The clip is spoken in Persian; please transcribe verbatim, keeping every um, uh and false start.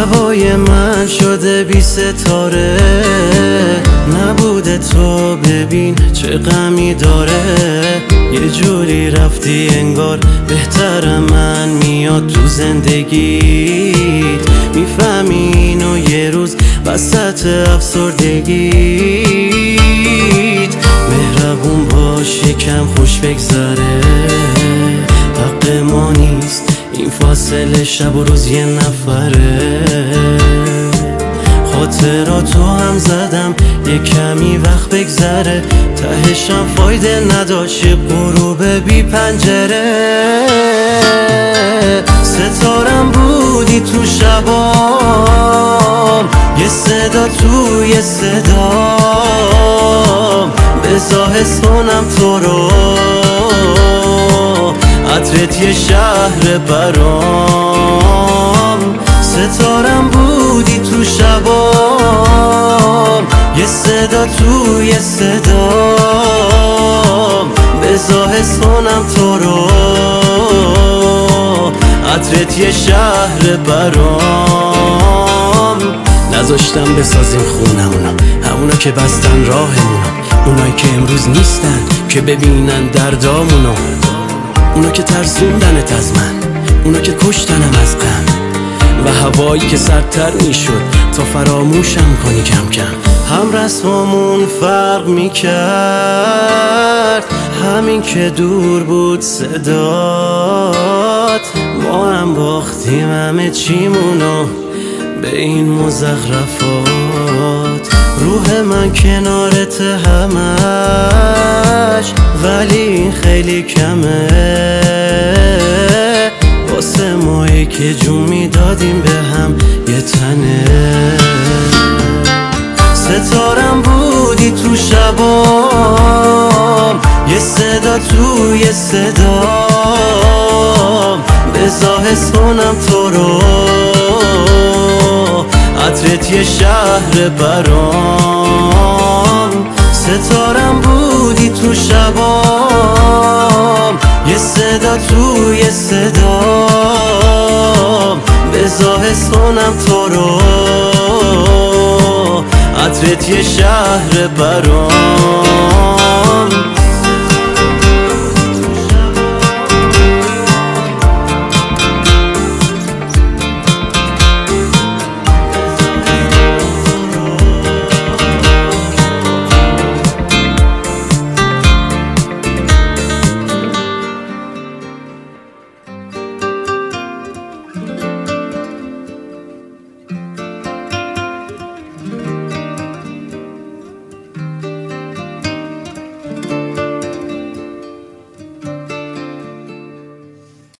هوای من شده بی ستاره، نبوده تو ببین چه غمی داره. یه جوری رفتی انگار بهتر من میاد تو زندگیت، میفهمی اینو یه روز وسط افسردگیت. مهربون باش یکم خوش بگذره، حق ما نیست این فاصله شب و روز یه نفره. خاطراتو هم زدم یه کمی وقت بگذره، تهشم فایده نداشت غروب بی پنجره. ستارم بودی تو شبام، یه صدا توی صدام، بذار حس کنم تو رو، عطرت یه شهر برام. ستارم بودی تو شبام، یه صدا توی صدام، بذار حس کنم تو رو، عطرت یه شهر برام. نذاشتم بسازیم خونمونو، همونا که بستن راهمونو، اونایی که امروز نیستن که ببینن دردامونو، اونا که ترسوندنت از من، اونا که کشتنم از غم، و هوایی که سردتر میشد تا فراموشم کنی کم کم. هم رسممون فرق میکرد، همین که دور بود صدات. ما هم باختیم همه چیمونو به این مزخرفات. روح من کنارت همش، ولی این خیلی کمه واسه مایی که جون میدادیم به هم یه تنه. ستارم بودی تو شبام، یه صدا توی صدام، بذار حس کنم تو رو، عطرت یه شهر برام. ستارم بودی تو شبام، یه صدا توی صدام، بذار حس کنم تو رو، عطرت یه شهر برام.